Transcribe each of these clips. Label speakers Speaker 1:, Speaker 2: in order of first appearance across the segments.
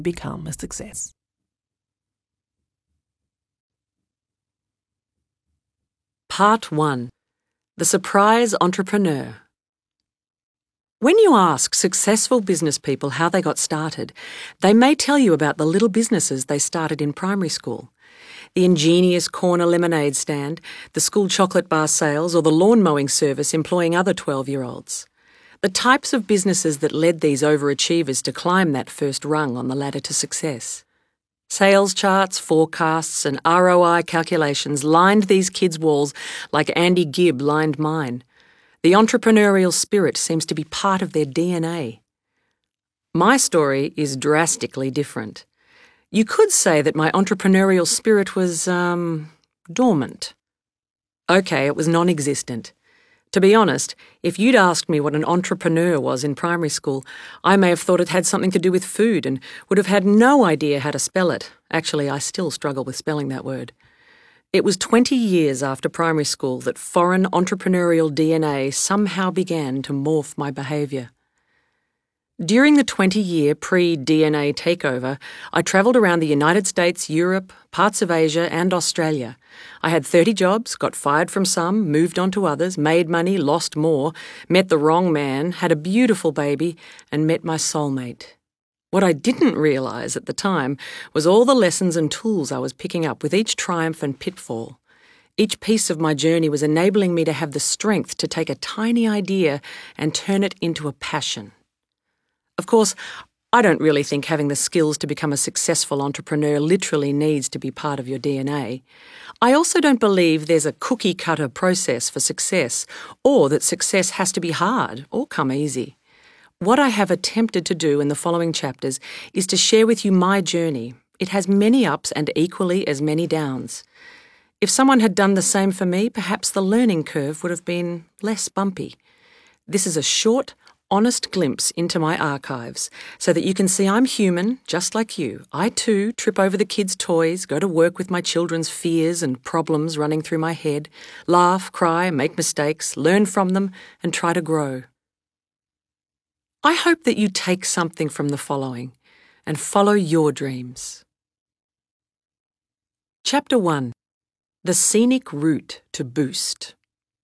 Speaker 1: become a success.
Speaker 2: Part 1. The Surprise Entrepreneur. When you ask successful business people how they got started, they may tell you about the little businesses they started in primary school. The ingenious corner lemonade stand, the school chocolate bar sales, or the lawn mowing service employing other 12-year-olds. The types of businesses that led these overachievers to climb that first rung on the ladder to success. Sales charts, forecasts, and ROI calculations lined these kids' walls like Andy Gibb lined mine. The entrepreneurial spirit seems to be part of their DNA. My story is drastically different. You could say that my entrepreneurial spirit was, dormant. Okay, it was non-existent. To be honest, if you'd asked me what an entrepreneur was in primary school, I may have thought it had something to do with food and would have had no idea how to spell it. Actually, I still struggle with spelling that word. It was 20 years after primary school that foreign entrepreneurial DNA somehow began to morph my behaviour. During the 20-year pre-DNA takeover, I travelled around the United States, Europe, parts of Asia and Australia. I had 30 jobs, got fired from some, moved on to others, made money, lost more, met the wrong man, had a beautiful baby, and met my soulmate. What I didn't realise at the time was all the lessons and tools I was picking up with each triumph and pitfall. Each piece of my journey was enabling me to have the strength to take a tiny idea and turn it into a passion. Of course, I don't really think having the skills to become a successful entrepreneur literally needs to be part of your DNA. I also don't believe there's a cookie-cutter process for success, or that success has to be hard or come easy. What I have attempted to do in the following chapters is to share with you my journey. It has many ups and equally as many downs. If someone had done the same for me, perhaps the learning curve would have been less bumpy. This is a short, honest glimpse into my archives so that you can see I'm human, just like you. I too trip over the kids' toys, go to work with my children's fears and problems running through my head, laugh, cry, make mistakes, learn from them, and try to grow. I hope that you take something from the following and follow your dreams. Chapter 1. The Scenic Route to Boost.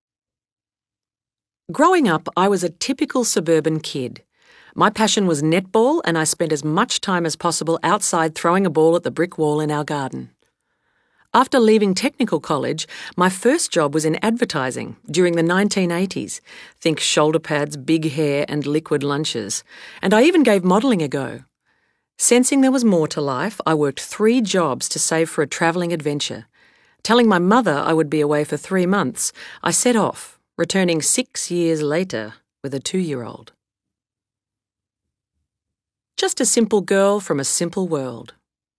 Speaker 2: Growing up, I was a typical suburban kid. My passion was netball, and I spent as much time as possible outside throwing a ball at the brick wall in our garden. After leaving technical college, my first job was in advertising during the 1980s. Think shoulder pads, big hair, and liquid lunches. And I even gave modelling a go. Sensing there was more to life, I worked 3 jobs to save for a travelling adventure. Telling my mother I would be away for 3 months, I set off, returning 6 years later with a 2-year-old. Just a simple girl from a simple world.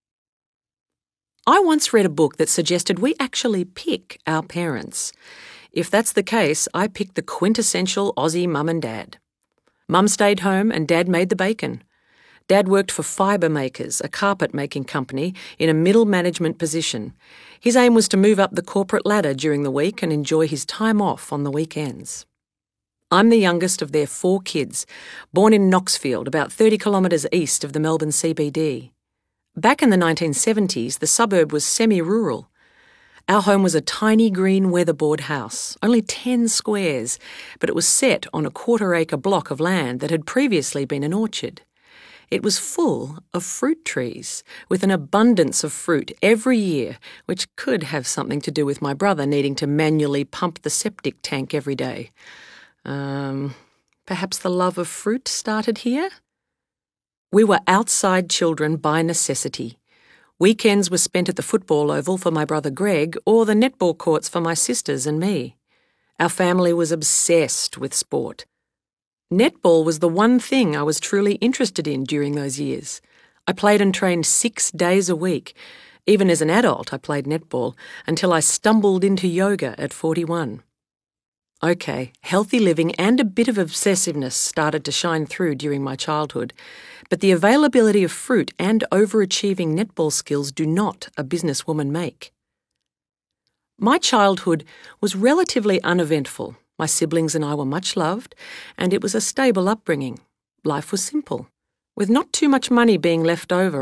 Speaker 2: I once read a book that suggested we actually pick our parents. If that's the case, I picked the quintessential Aussie mum and dad. Mum stayed home and Dad made the bacon. Dad worked for Fibre Makers, a carpet-making company, in a middle management position. His aim was to move up the corporate ladder during the week and enjoy his time off on the weekends. I'm the youngest of their 4 kids, born in Knoxfield, about 30 kilometres east of the Melbourne CBD. Back in the 1970s, the suburb was semi-rural. Our home was a tiny green weatherboard house, only 10 squares, but it was set on a 1/4-acre block of land that had previously been an orchard. It was full of fruit trees, with an abundance of fruit every year, which could have something to do with my brother needing to manually pump the septic tank every day. Perhaps the love of fruit started here? We were outside children by necessity. Weekends were spent at the football oval for my brother Greg or the netball courts for my sisters and me. Our family was obsessed with sport. Netball was the one thing I was truly interested in during those years. I played and trained 6 days a week. Even as an adult, I played netball until I stumbled into yoga at 41. Okay, healthy living and a bit of obsessiveness started to shine through during my childhood, but the availability of fruit and overachieving netball skills do not a businesswoman make. My childhood was relatively uneventful. My siblings and I were much loved, and it was a stable upbringing. Life was simple, with not too much money being left over